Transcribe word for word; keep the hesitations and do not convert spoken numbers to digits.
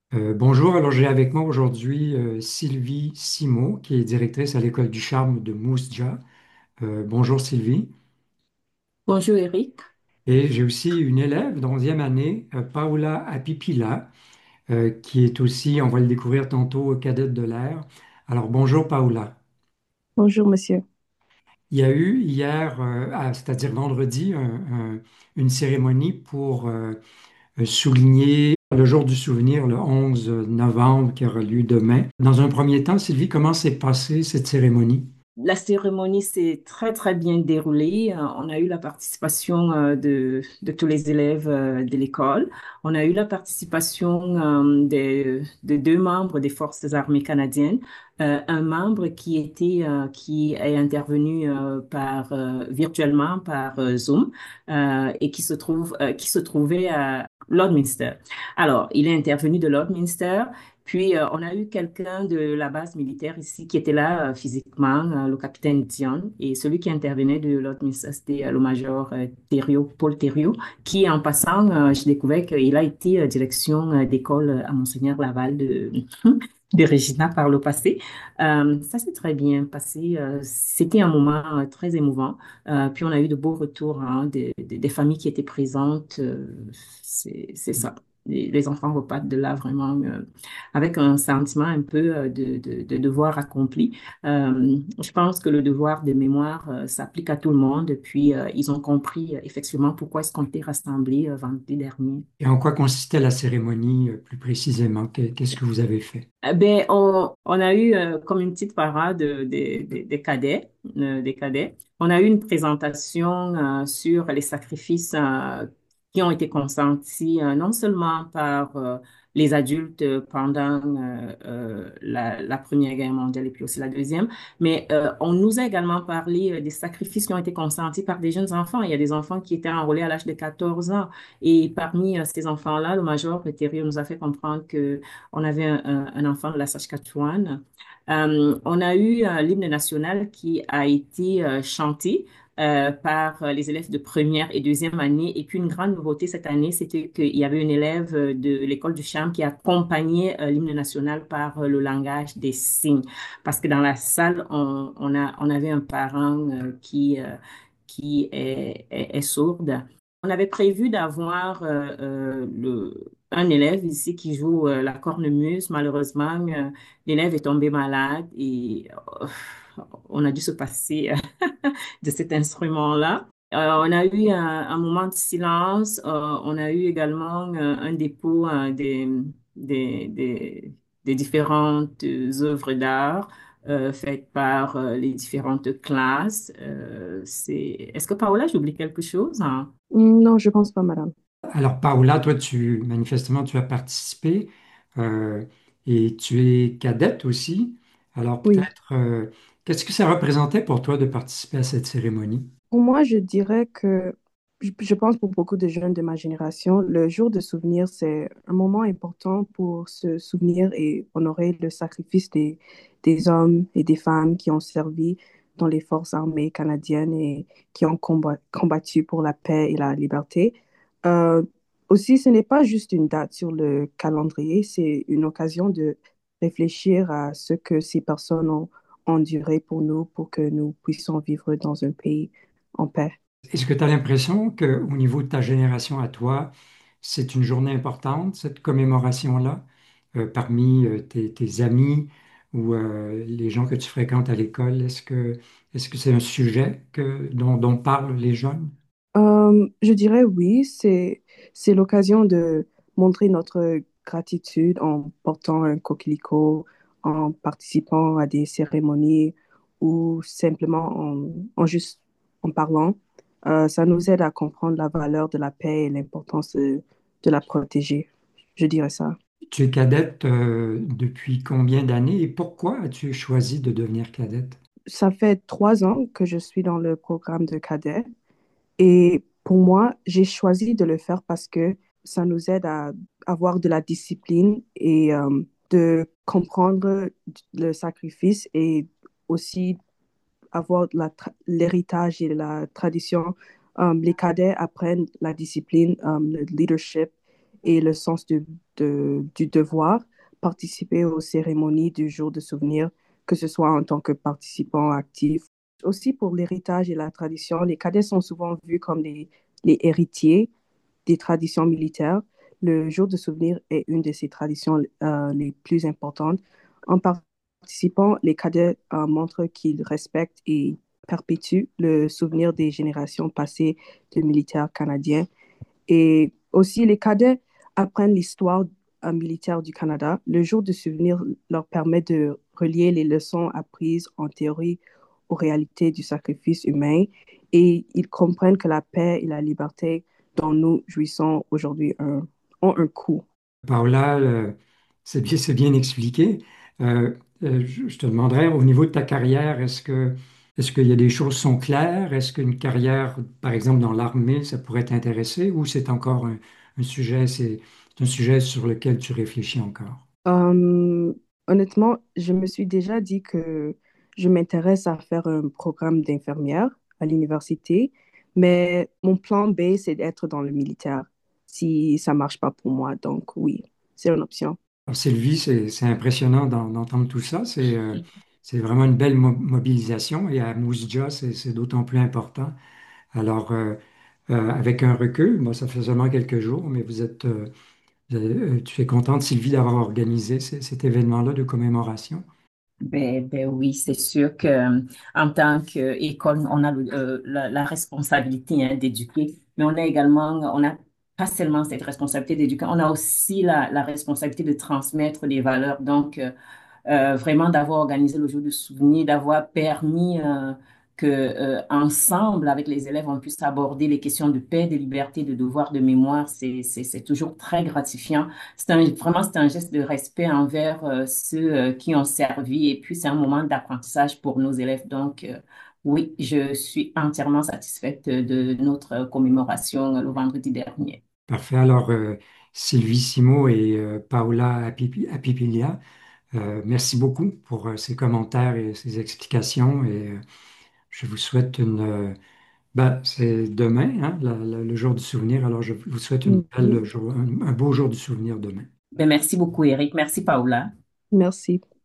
Euh, bonjour, alors j'ai avec moi aujourd'hui euh, Sylvie Simot, qui est directrice à l'École du Charme de Mousdia. Euh, bonjour Sylvie. Bonjour Eric. Et j'ai aussi une élève d'onzième année, euh, Paola Apipila, euh, qui est aussi, on va le découvrir tantôt, cadette de l'air. Alors bonjour Paola. Bonjour monsieur. Il y a eu hier, euh, ah, c'est-à-dire vendredi, un- un- une cérémonie pour euh, souligner le jour du souvenir, le onze novembre, qui aura lieu demain. Dans un premier temps, Sylvie, comment s'est passée cette cérémonie? La cérémonie s'est très très bien déroulée. Euh, On a eu la participation euh, de, de tous les élèves euh, de l'école. On a eu la participation euh, des, de deux membres des Forces armées canadiennes. Euh, un membre qui était euh, qui est intervenu euh, par euh, virtuellement par euh, Zoom euh, et qui se trouve euh, qui se trouvait à Lloydminster. Alors, il est intervenu de Lloydminster. Puis, euh, on a eu quelqu'un de la base militaire ici qui était là euh, physiquement, euh, le capitaine Dion, et celui qui intervenait de l'autre ministère, c'était euh, le major euh, Thériault, Paul Thériault, qui, en passant, euh, j'ai découvert qu'il a été euh, direction euh, d'école euh, à Monseigneur Laval de, de Regina par le passé. Euh, ça s'est très bien passé. Euh, c'était un moment euh, très émouvant. Euh, puis, on a eu de beaux retours hein, des, des- des familles qui étaient présentes. Euh, c'est, c'est ça. Les, les enfants repartent de là vraiment euh, avec un sentiment un peu euh, de, de, de devoir accompli. Euh, je pense que le devoir de mémoire euh, s'applique à tout le monde. Puis, euh, ils ont compris euh, effectivement pourquoi est-ce qu'on était rassemblés euh, vendredi dernier. Et en quoi consistait la cérémonie euh, plus précisément? Que- Qu'est-ce que vous avez fait? Eh ben, on, on a eu euh, comme une petite parade euh, des, des, des cadets, euh, des cadets. On a eu une présentation euh, sur les sacrifices euh, qui ont été consentis euh, non seulement par euh, les adultes pendant euh, euh, la, la Première Guerre mondiale et puis aussi la Deuxième, mais euh, on nous a également parlé euh, des sacrifices qui ont été consentis par des jeunes enfants. Il y a des enfants qui étaient enrôlés à l'âge de quatorze ans et parmi euh, ces enfants-là, le major Thériault nous a fait comprendre que on avait un, un- un enfant de la Saskatchewan. Euh, on a eu euh, l'hymne national qui a été euh, chanté euh, par euh, les élèves de première et deuxième année. Et puis une grande nouveauté cette année, c'était qu'il y avait une élève euh, de l'école du Charme qui accompagnait euh, l'hymne national par euh, le langage des signes. Parce que dans la salle, on, on a, on avait un parent euh, qui, euh, qui est, est, est sourde. On avait prévu d'avoir euh, euh, le, un élève ici qui joue euh, la cornemuse. Malheureusement, euh, l'élève est tombé malade et euh, on a dû se passer euh, de cet instrument-là. Euh, on a eu un, un moment de silence. Euh, on a eu également euh, un dépôt euh, des, des, des, des différentes œuvres d'art euh, faites par euh, les différentes classes. Euh, c'est... Est-ce que Paola, j'oublie quelque chose, hein? Non, je pense pas, madame. Alors Paola, toi, tu manifestement, tu as participé euh, et tu es cadette aussi. Alors Oui. peut-être, euh, qu'est-ce que ça représentait pour toi de participer à cette cérémonie? Pour moi, je dirais que, je je pense pour beaucoup de jeunes de ma génération, le jour de souvenir, c'est un moment important pour se souvenir et honorer le sacrifice des, des hommes et des femmes qui ont servi dans les forces armées canadiennes et qui ont combat- combattu pour la paix et la liberté. Euh, Aussi, ce n'est pas juste une date sur le calendrier, c'est une occasion de réfléchir à ce que ces personnes ont enduré pour nous, pour que nous puissions vivre dans un pays en paix. Est-ce que tu as l'impression qu'au niveau de ta génération à toi, c'est une journée importante, cette commémoration-là, euh, parmi euh, tes, tes amis ou euh, les gens que tu fréquentes à l'école? Est-ce que est-ce que c'est un sujet que, dont, dont parlent les jeunes? Euh, je dirais oui, c'est, c'est l'occasion de montrer notre gratitude en portant un coquelicot, en participant à des cérémonies ou simplement en, en juste en parlant. Euh, ça nous aide à comprendre la valeur de la paix et l'importance de, de la protéger. Je dirais ça. Tu es cadette euh, depuis combien d'années et pourquoi as-tu choisi de devenir cadette? Ça fait trois ans que je suis dans le programme de cadet. Et pour moi, j'ai choisi de le faire parce que ça nous aide à avoir de la discipline et euh, de comprendre le sacrifice et aussi avoir la tra- l'héritage et la tradition. Euh, les cadets apprennent la discipline, euh, le leadership et le sens de, de- du devoir, participer aux cérémonies du jour de souvenir, que ce soit en tant que participant actif. Aussi pour l'héritage et la tradition, les cadets sont souvent vus comme les, les héritiers des traditions militaires. Le jour de souvenir est une de ces traditions euh, les plus importantes. En participant, les cadets euh, montrent qu'ils respectent et perpétuent le souvenir des générations passées de militaires canadiens. Et aussi, les cadets apprennent l'histoire euh, militaire du Canada. Le jour de souvenir leur permet de relier les leçons apprises en théorie aux réalités du sacrifice humain et ils comprennent que la paix et la liberté dont nous jouissons aujourd'hui un- ont un coût. Paola, euh, c'est bien, c'est bien expliqué. Euh, euh, je, je te demanderais, au niveau de ta carrière, est-ce que, est-ce qu'il y a des choses qui sont claires? Est-ce qu'une carrière, par exemple, dans l'armée, ça pourrait t'intéresser ou c'est encore un, un sujet, c'est c'est un sujet sur lequel tu réfléchis encore? Euh, Honnêtement, je me suis déjà dit que je m'intéresse à faire un programme d'infirmière à l'université, mais mon plan B, c'est d'être dans le militaire si ça marche pas pour moi. Donc oui, c'est une option. Alors, Sylvie, c'est c'est impressionnant d'en- d'entendre tout ça. C'est euh, c'est vraiment une belle mo- mobilisation et à Mousja, c'est c'est d'autant plus important. Alors, euh, euh, avec un recul, bon, ça fait seulement quelques jours, mais vous êtes, euh, vous avez- euh, tu es contente, Sylvie, d'avoir organisé c- cet événement-là de commémoration. Ben, ben oui, c'est sûr que euh, en tant qu'école, on a le- euh, la, la responsabilité hein, d'éduquer, mais on a également, on a pas seulement cette responsabilité d'éduquer, on a aussi la, la responsabilité de transmettre des valeurs. Donc, euh, euh, vraiment d'avoir organisé le jour de souvenir, d'avoir permis euh, que euh, ensemble avec les élèves on puisse aborder les questions de paix, de liberté, de devoir, de mémoire. C'est c'est c'est toujours très gratifiant. C'est un vraiment c'est un geste de respect envers euh, ceux euh, qui ont servi et puis c'est un moment d'apprentissage pour nos élèves. Donc euh, oui, je suis entièrement satisfaite de notre commémoration euh, le vendredi dernier. Parfait. Alors, euh, Sylvie Simo et euh, Paola Apipi- Apipilia, euh, merci beaucoup pour euh, ces commentaires et ces explications et euh, je vous souhaite une, euh, ben, c'est demain, hein, la- la- le jour du souvenir. Alors, je vous souhaite une Mhm. belle jour, un, un beau jour du souvenir demain. Ben, merci beaucoup, Eric. Merci, Paola. Merci.